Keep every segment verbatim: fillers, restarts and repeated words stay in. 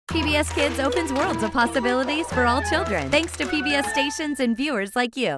P B S Kids opens worlds of possibilities for all children, thanks to P B S stations and viewers like you.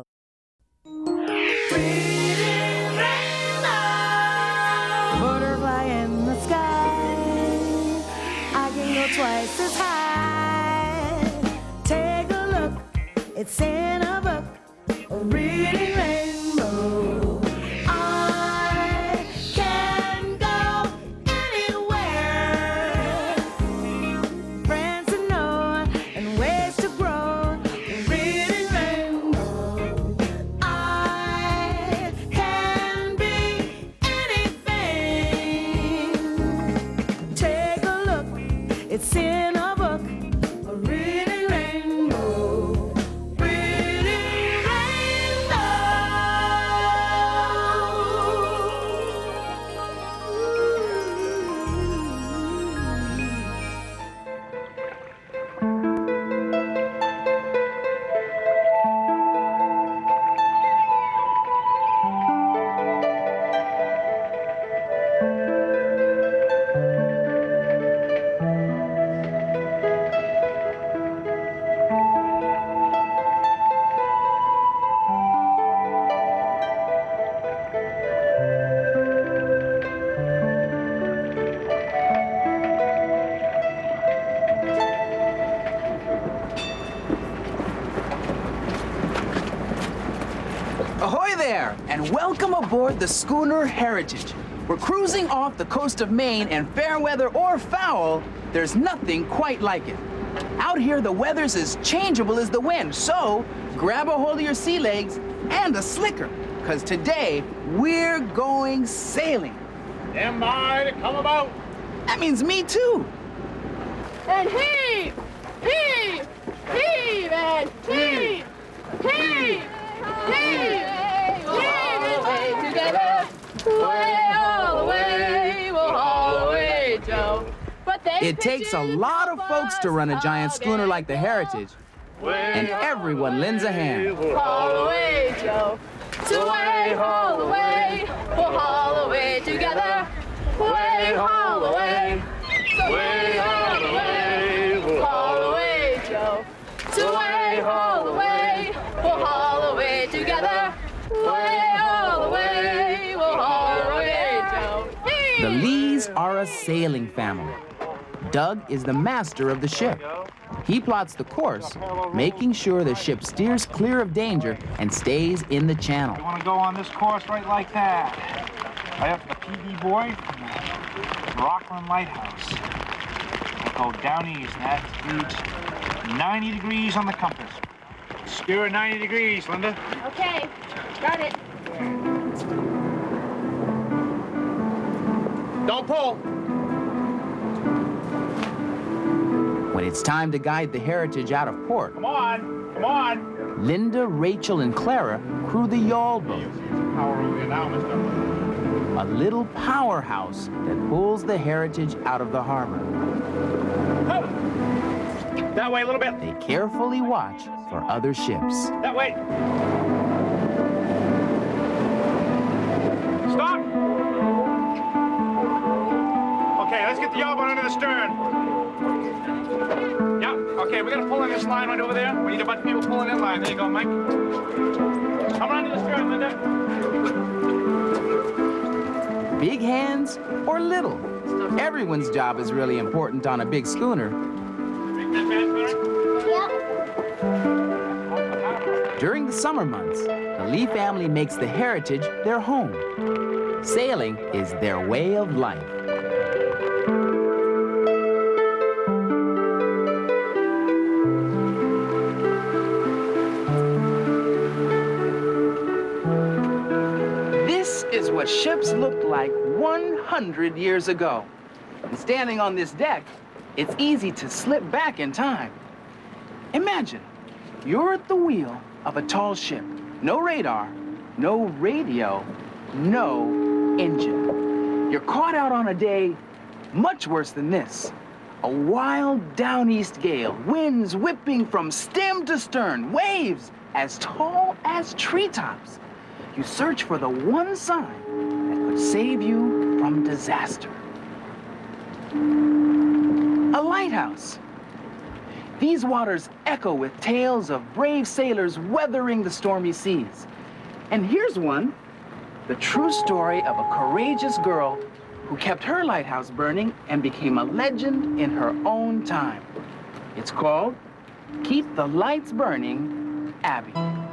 Butterfly in the sky, I can go twice as high. Take a look, it's in a book, a reading rainbow. I can go anywhere. Friends to know and ways to grow, a reading rainbow. I can be anything. Take a look, it's in a book, a reading rainbow. Reading Ahoy there, and welcome aboard the schooner Heritage. We're cruising off the coast of Maine, and fair weather or foul, there's nothing quite like it. Out here, the weather's as changeable as the wind, so grab a hold of your sea legs and a slicker, because today we're going sailing. Stand by to come about. That means me too. And heave! Heave! Heave and heave! Heave! Heave! Heave away together! Way all the way, we'll haul away, Joe. But they It takes a lot of folks to run a giant schooner like the Heritage, and everyone lends a hand. haul away, Joe. To way, haul away, we'll haul away together. Way, haul away. Way, haul away, we'll haul away, Joe. To way, haul away, we'll haul away together. Way, all the way, we'll haul away, Joe. The Lees are a sailing family. Doug is the master of the ship. He plots the course, making sure the ship steers clear of danger and stays in the channel. You want to go on this course right like that. Right up to the P D boy from the Rockland Lighthouse. We'll go down east, and that reads ninety degrees on the compass. Steer ninety degrees, Linda. Okay, got it. Don't pull. When it's time to guide the Heritage out of port, Come on, come on. Linda, Rachel, and Clara crew the yawl boat, Power over here now, mister. a little powerhouse that pulls the Heritage out of the harbor. That way a little bit. They carefully watch for other ships. That way. Stop. Okay, let's get the yawl boat under the stern. Yeah, okay, we're gonna pull in this line right over there. We need a bunch of people pulling in line. There you go, Mike. Come around to the stern, Linda. Big hands or little, everyone's job is really important on a big schooner. Make that fast, Mary. During the summer months, the Lee family makes the Heritage their home. Sailing is their way of life. This is what ships looked like one hundred years ago. And standing on this deck, it's easy to slip back in time. Imagine, you're at the wheel of a tall ship. No radar, no radio, no engine. You're caught out on a day much worse than this. A wild down east gale, winds whipping from stem to stern, waves as tall as treetops. You search for the one sign that could save you from disaster. A lighthouse. These waters echo with tales of brave sailors weathering the stormy seas. And here's one, the true story of a courageous girl who kept her lighthouse burning and became a legend in her own time. It's called Keep the Lights Burning, Abby.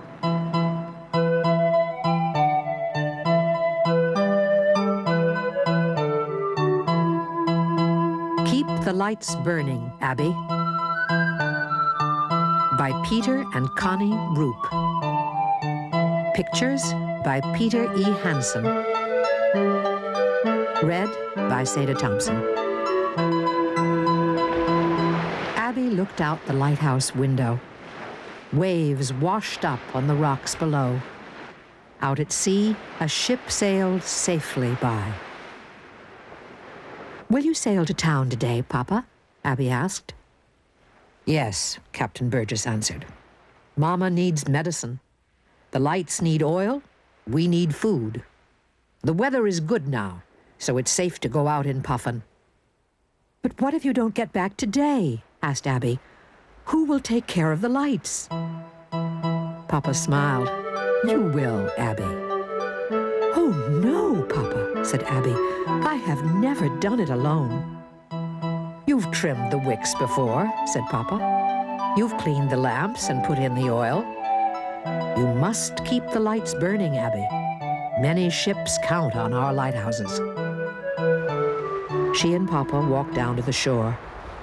Keep the Lights Burning, Abby, by Peter and Connie Roop. Pictures by Peter E. Hansen. Read by Seda Thompson. Abby looked out the lighthouse window. Waves washed up on the rocks below. Out at sea, a ship sailed safely by. "Will you sail to town today, Papa?" Abby asked. "Yes," Captain Burgess answered. "Mama needs medicine. The lights need oil. We need food. The weather is good now, so it's safe to go out in Puffin." "But what if you don't get back today?" asked Abby. "Who will take care of the lights?" Papa smiled. "You will, Abby." "Oh, no, Papa," said Abby. "I have never done it alone." "You've trimmed the wicks before," said Papa. "You've cleaned the lamps and put in the oil. You must keep the lights burning, Abby. Many ships count on our lighthouses." She and Papa walked down to the shore.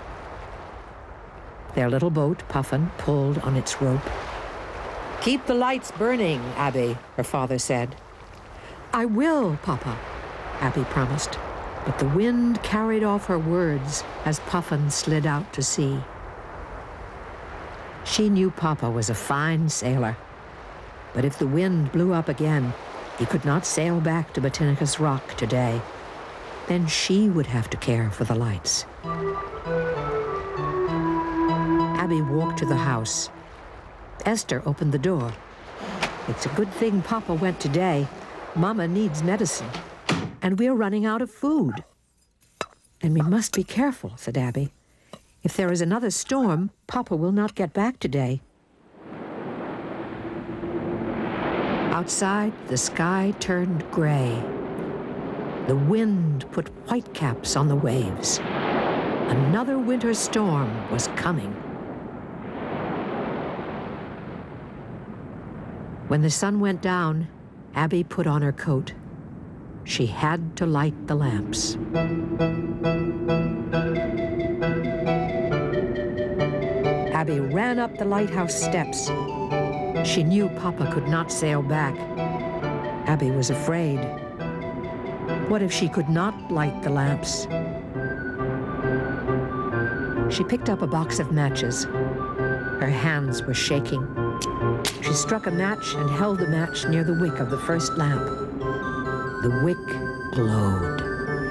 Their little boat, Puffin, pulled on its rope. "Keep the lights burning, Abby," her father said. "I will, Papa," Abby promised. But the wind carried off her words as Puffin slid out to sea. She knew Papa was a fine sailor, but if the wind blew up again, he could not sail back to Botanicus Rock today. Then she would have to care for the lights. Abby walked to the house. Esther opened the door. "It's a good thing Papa went today. Mama needs medicine, and we're running out of food." "And we must be careful," said Abby. "If there is another storm, Papa will not get back today." Outside, the sky turned gray. The wind put whitecaps on the waves. Another winter storm was coming. When the sun went down, Abby put on her coat. She had to light the lamps. Abby ran up the lighthouse steps. She knew Papa could not sail back. Abby was afraid. What if she could not light the lamps? She picked up a box of matches. Her hands were shaking. She struck a match and held the match near the wick of the first lamp. The wick glowed.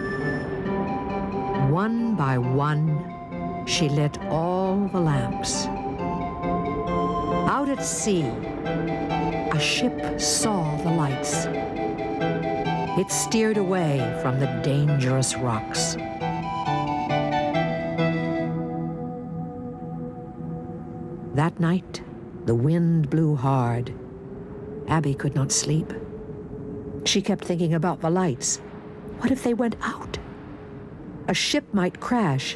One by one, she lit all the lamps. Out at sea, a ship saw the lights. It steered away from the dangerous rocks. That night, the wind blew hard. Abby could not sleep. She kept thinking about the lights. What if they went out? A ship might crash.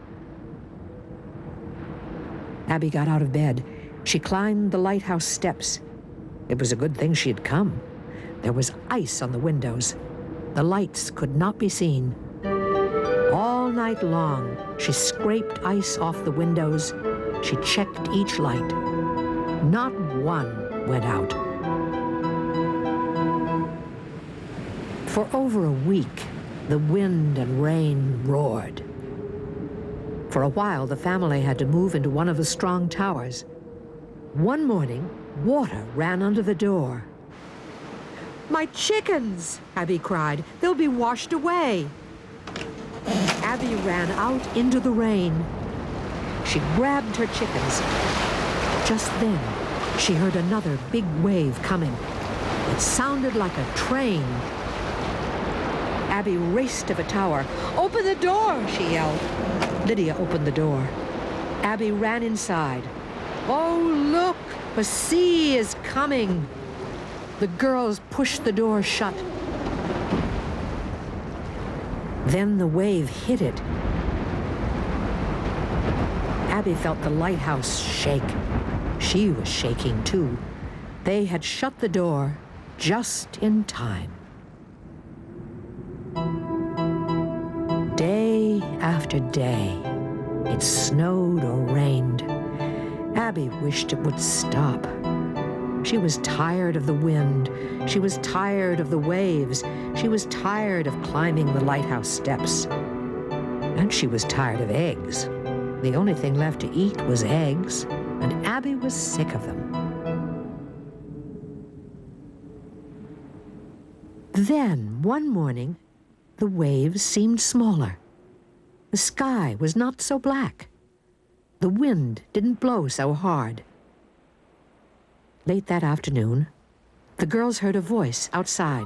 Abby got out of bed. She climbed the lighthouse steps. It was a good thing she had come. There was ice on the windows. The lights could not be seen. All night long, she scraped ice off the windows. She checked each light. Not one went out. For over a week, the wind and rain roared. For a while, the family had to move into one of the strong towers. One morning, water ran under the door. "My chickens!" Abby cried. "They'll be washed away." Abby ran out into the rain. She grabbed her chickens. Just then, she heard another big wave coming. It sounded like a train. Abby raced to the tower. "Open the door!" she yelled. Lydia opened the door. Abby ran inside. Oh, look! The sea is coming! The girls pushed the door shut. Then the wave hit it. Abby felt the lighthouse shake. She was shaking, too. They had shut the door just in time. Day after day, it snowed or rained. Abby wished it would stop. She was tired of the wind. She was tired of the waves. She was tired of climbing the lighthouse steps. And she was tired of eggs. The only thing left to eat was eggs, and Abby was sick of them. Then, one morning, the waves seemed smaller. The sky was not so black. The wind didn't blow so hard. Late that afternoon, the girls heard a voice outside.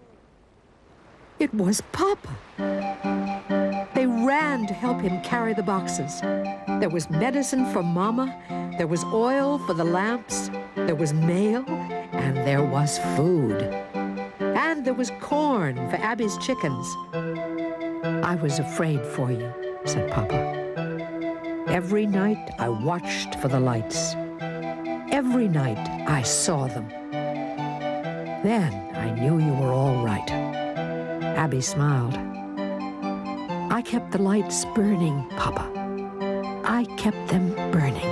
It was Papa. They ran to help him carry the boxes. There was medicine for Mama, there was oil for the lamps, there was mail, and there was food. And there was corn for Abby's chickens. I was afraid for you, said Papa. Every night I watched for the lights. Every night I saw them. Then I knew you were all right. Abby smiled. I kept the lights burning, Papa. I kept them burning.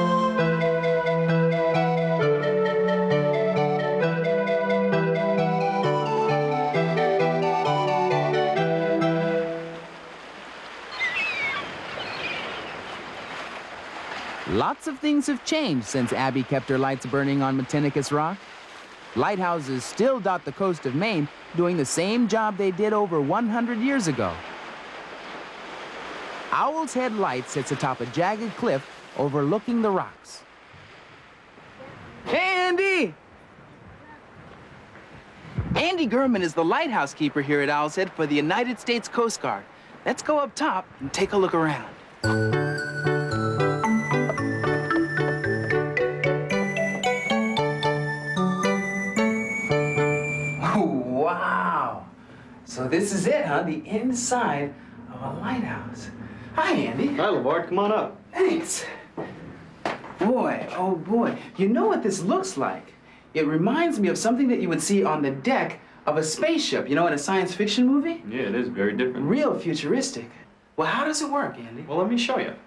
Lots of things have changed since Abby kept her lights burning on Matinicus Rock. Lighthouses still dot the coast of Maine, doing the same job they did over one hundred years ago. Owl's Head Light sits atop a jagged cliff overlooking the rocks. Hey, Andy! Andy Gurman is the lighthouse keeper here at Owl's Head for the United States Coast Guard. Let's go up top and take a look around. Wow! So this is it, huh? The inside of a lighthouse. Hi, Andy. Hi, LeVar. Come on up. Thanks. Boy, oh boy. You know what this looks like? It reminds me of something that you would see on the deck of a spaceship, you know, in a science fiction movie? Yeah, it is very different. Real futuristic. Well, how does it work, Andy? Well, let me show you.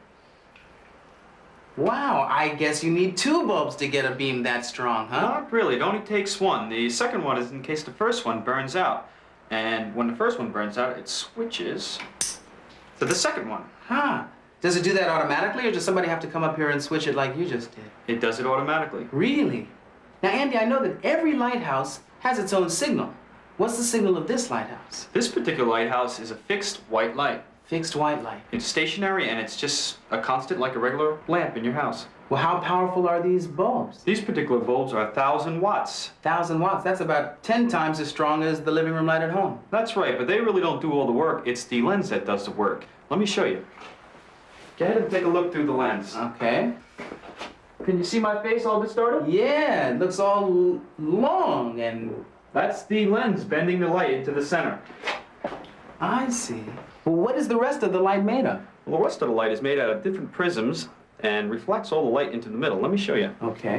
Wow, I guess you need two bulbs to get a beam that strong, huh? Not really. It only takes one. The second one is in case the first one burns out. And when the first one burns out, it switches to the second one. Huh. Does it do that automatically, or does somebody have to come up here and switch it like you just did? It does it automatically. Really? Now, Andy, I know that every lighthouse has its own signal. What's the signal of this lighthouse? This particular lighthouse is a fixed white light. Fixed white light. It's stationary, and it's just a constant like a regular lamp in your house. Well, how powerful are these bulbs? These particular bulbs are one thousand watts. one thousand watts. That's about ten times as strong as the living room light at home. That's right, but they really don't do all the work. It's the lens that does the work. Let me show you. Go ahead and take a look through the lens. Okay. Can you see my face all distorted? Yeah, it looks all l- long and... That's the lens bending the light into the center. I see. Well, what is the rest of the light made of? Well, the rest of the light is made out of different prisms and reflects all the light into the middle. Let me show you. Okay.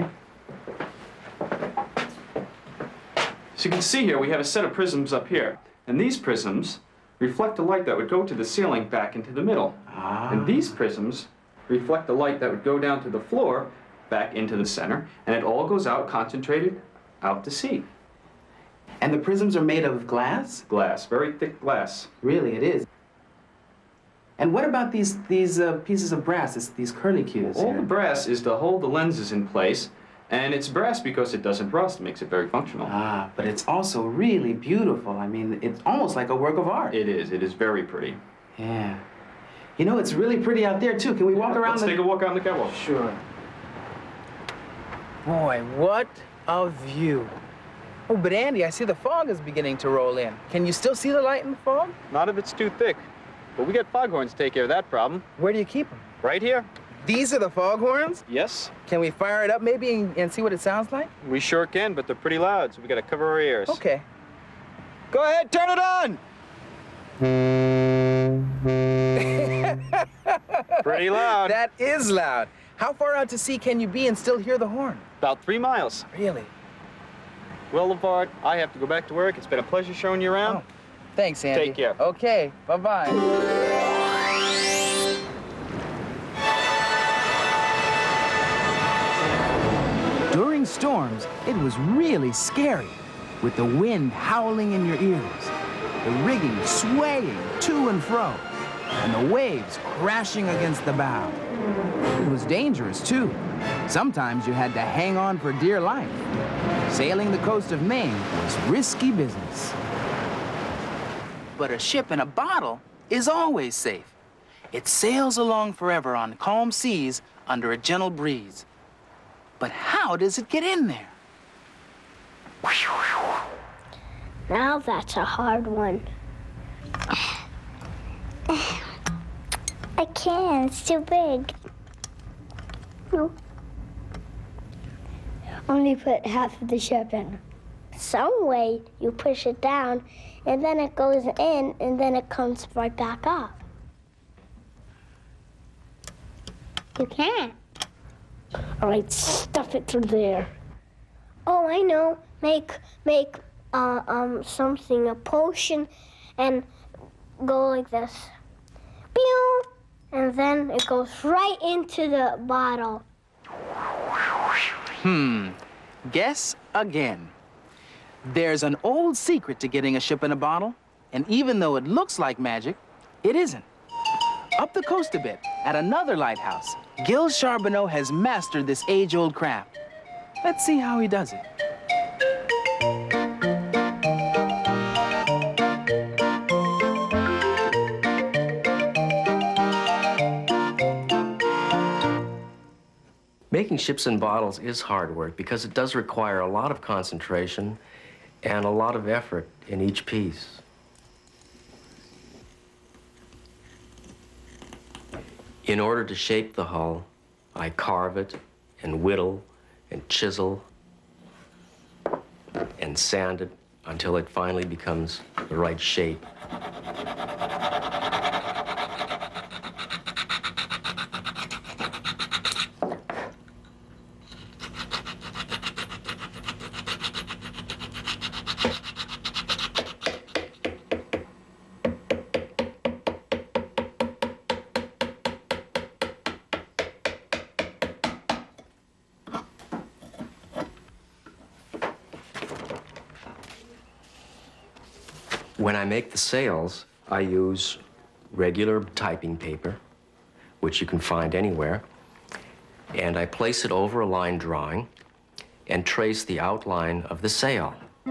So you can see here, we have a set of prisms up here. And these prisms reflect the light that would go to the ceiling back into the middle. Ah. And these prisms reflect the light that would go down to the floor back into the center. And it all goes out concentrated out to sea. And the prisms are made of glass? Glass, very thick glass. Really, it is. And what about these these uh, pieces of brass, this, these curlicues? All here? the brass is to hold the lenses in place. And it's brass because it doesn't rust. It makes it very functional. Ah, but it's also really beautiful. I mean, it's almost like a work of art. It is. It is very pretty. Yeah. You know, it's really pretty out there, too. Can we walk around Let's the... take a walk out on the catwalk. Sure. Boy, what a view. Oh, but Andy, I see the fog is beginning to roll in. Can you still see the light in the fog? Not if it's too thick. But we got foghorns to take care of that problem. Where do you keep them? Right here. These are the foghorns? Yes, Can we fire it up maybe and, and see what it sounds like? we sure can, but they're pretty loud, so we gotta cover our ears. Okay. Go ahead, turn it on! Pretty loud. That is loud. How far out to sea can you be and still hear the horn? About three miles. Really? Well, LeVar, I have to go back to work. It's been a pleasure showing you around. Oh, thanks, Andy. Take care. Okay, bye-bye. During storms, it was really scary, with the wind howling in your ears, the rigging swaying to and fro, and the waves crashing against the bow. It was dangerous, too. Sometimes you had to hang on for dear life. Sailing the coast of Maine was risky business. But a ship in a bottle is always safe. It sails along forever on calm seas under a gentle breeze. But how does it get in there? Now that's a hard one. I can't, it's too big. No. Only put half of the ship in. Some way you push it down, and then it goes in, and then it comes right back up. You can't. All right, stuff it through there. Oh, I know. Make make uh, um something, a potion, and go like this. Pew! And then it goes right into the bottle. Hmm. Guess again. There's an old secret to getting a ship in a bottle, and even though it looks like magic, it isn't. Up the coast a bit, at another lighthouse, Gil Charbonneau has mastered this age-old craft. Let's see how he does it. Making ships in bottles is hard work because it does require a lot of concentration and a lot of effort in each piece. In order to shape the hull, I carve it and whittle and chisel and sand it until it finally becomes the right shape. When I make the sails, I use regular typing paper, which you can find anywhere, and I place it over a line drawing and trace the outline of the sail.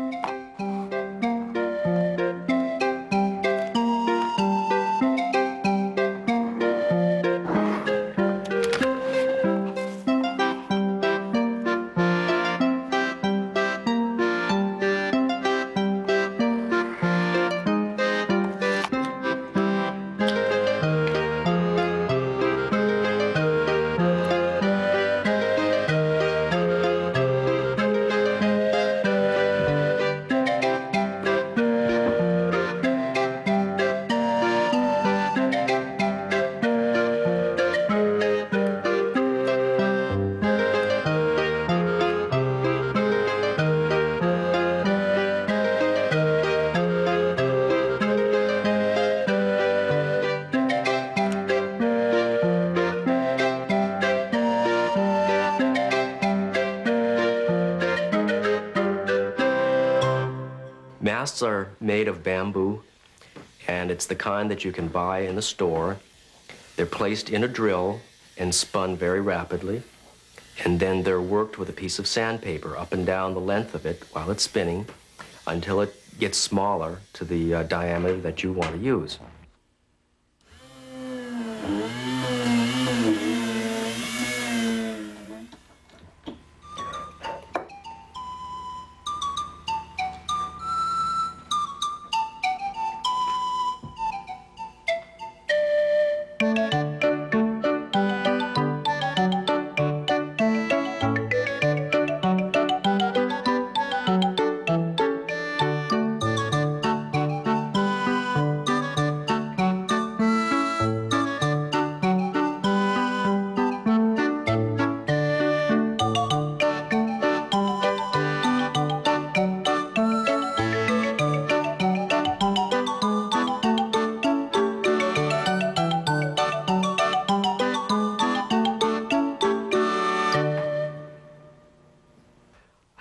Masts are made of bamboo, and it's the kind that you can buy in the store. They're placed in a drill and spun very rapidly, and then they're worked with a piece of sandpaper up and down the length of it while it's spinning until it gets smaller to the uh, diameter that you want to use.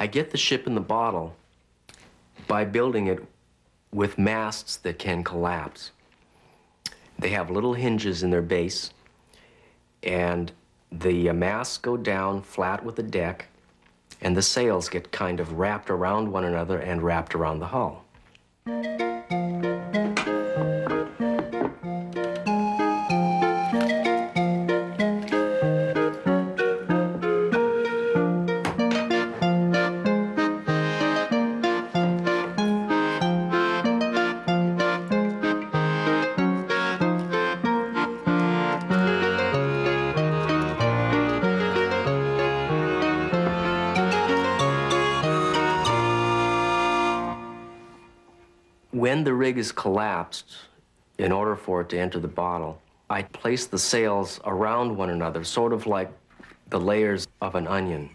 I get the ship in the bottle by building it with masts that can collapse. They have little hinges in their base, and the uh, masts go down flat with the deck, and the sails get kind of wrapped around one another and wrapped around the hull. When the rig is collapsed, in order for it to enter the bottle, I place the sails around one another, sort of like the layers of an onion.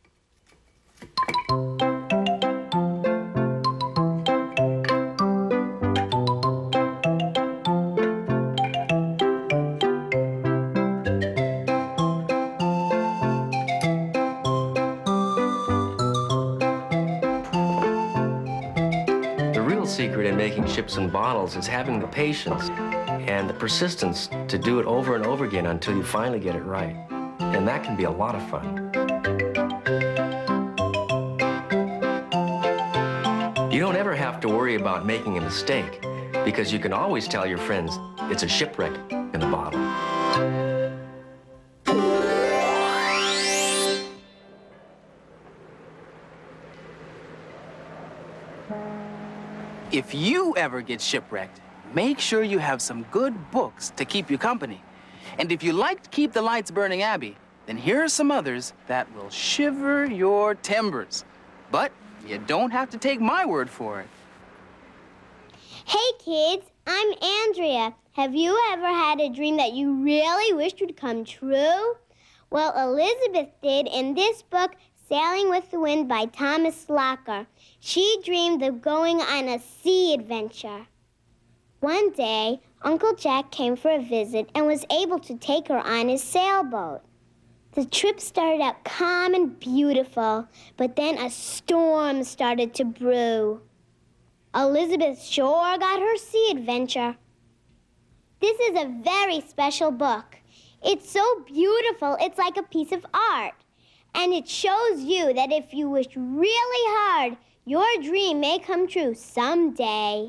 Secret in making ships and bottles is having the patience and the persistence to do it over and over again until you finally get it right. And that can be a lot of fun. You don't ever have to worry about making a mistake because you can always tell your friends it's a shipwreck in the bottle. If you ever get shipwrecked, make sure you have some good books to keep you company. And if you like to keep the lights burning, Abby, then here are some others that will shiver your timbers. But you don't have to take my word for it. Hey kids, I'm Andrea. Have you ever had a dream that you really wished would come true? Well, Elizabeth did in this book, Sailing with the Wind by Thomas Locker. She dreamed of going on a sea adventure. One day, Uncle Jack came for a visit and was able to take her on his sailboat. The trip started out calm and beautiful, but then a storm started to brew. Elizabeth sure got her sea adventure. This is a very special book. It's so beautiful, it's like a piece of art. And it shows you that if you wish really hard, your dream may come true someday.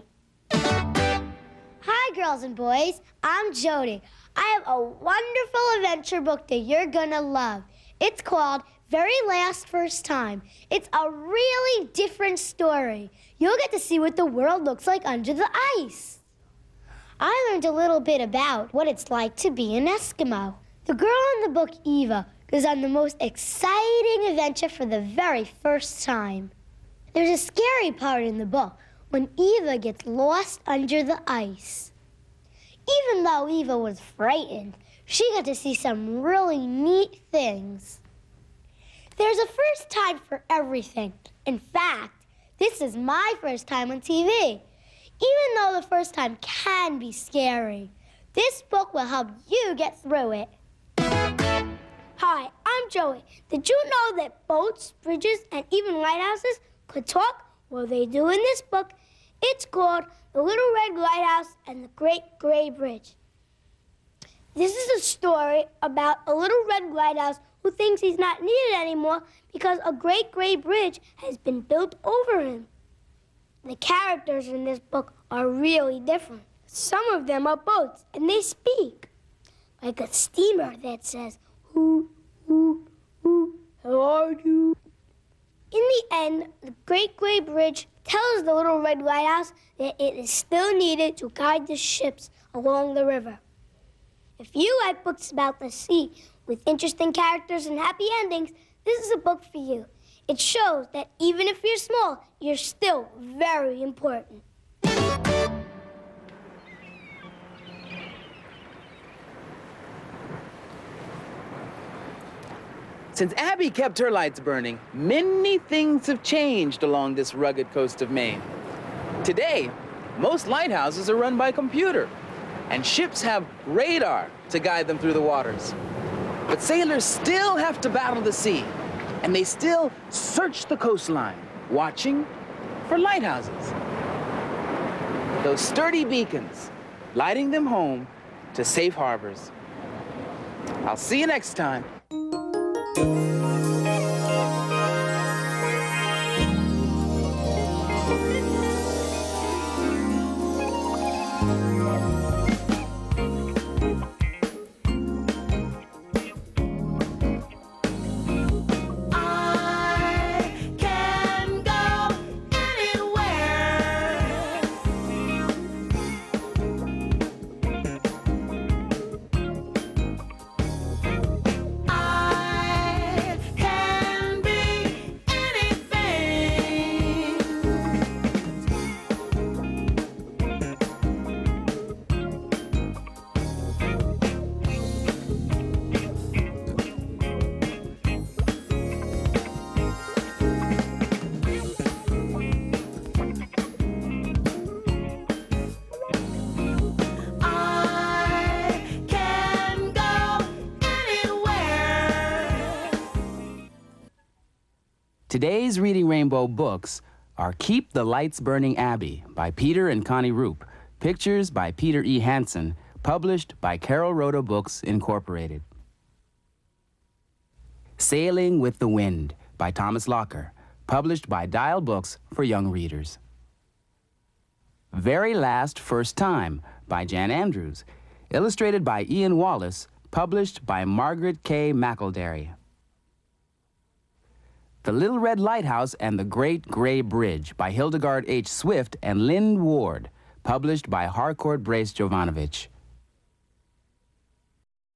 Hi, girls and boys. I'm Jody. I have a wonderful adventure book that you're gonna love. It's called Very Last First Time. It's a really different story. You'll get to see what the world looks like under the ice. I learned a little bit about what it's like to be an Eskimo. The girl in the book, Eva, goes on the most exciting adventure for the very first time. There's a scary part in the book when Eva gets lost under the ice. Even though Eva was frightened, she got to see some really neat things. There's a first time for everything. In fact, this is my first time on T V. Even though the first time can be scary, this book will help you get through it. Hi, I'm Joey. Did you know that boats, bridges, and even lighthouses could talk? Well, they do in this book. It's called The Little Red Lighthouse and the Great Gray Bridge. This is a story about a little red lighthouse who thinks he's not needed anymore because a great gray bridge has been built over him. The characters in this book are really different. Some of them are boats, and they speak. Like a steamer that says, "Who, who, who, how are you?" In the end, the Great Gray Bridge tells the Little Red Lighthouse that it is still needed to guide the ships along the river. If you like books about the sea with interesting characters and happy endings, this is a book for you. It shows that even if you're small, you're still very important. Since Abby kept her lights burning, many things have changed along this rugged coast of Maine. Today, most lighthouses are run by computer, and ships have radar to guide them through the waters. But sailors still have to battle the sea, and they still search the coastline, watching for lighthouses. Those sturdy beacons, lighting them home to safe harbors. I'll see you next time. Today's Reading Rainbow books are Keep the Lights Burning Abbey by Peter and Connie Roop, pictures by Peter E. Hansen, published by Carol Rhoda Books, Incorporated. Sailing with the Wind by Thomas Locker, published by Dial Books for young readers. Very Last First Time by Jan Andrews, illustrated by Ian Wallace, published by Margaret K. McElderry. The Little Red Lighthouse and the Great Gray Bridge by Hildegard H. Swift and Lynn Ward, published by Harcourt Brace Jovanovich.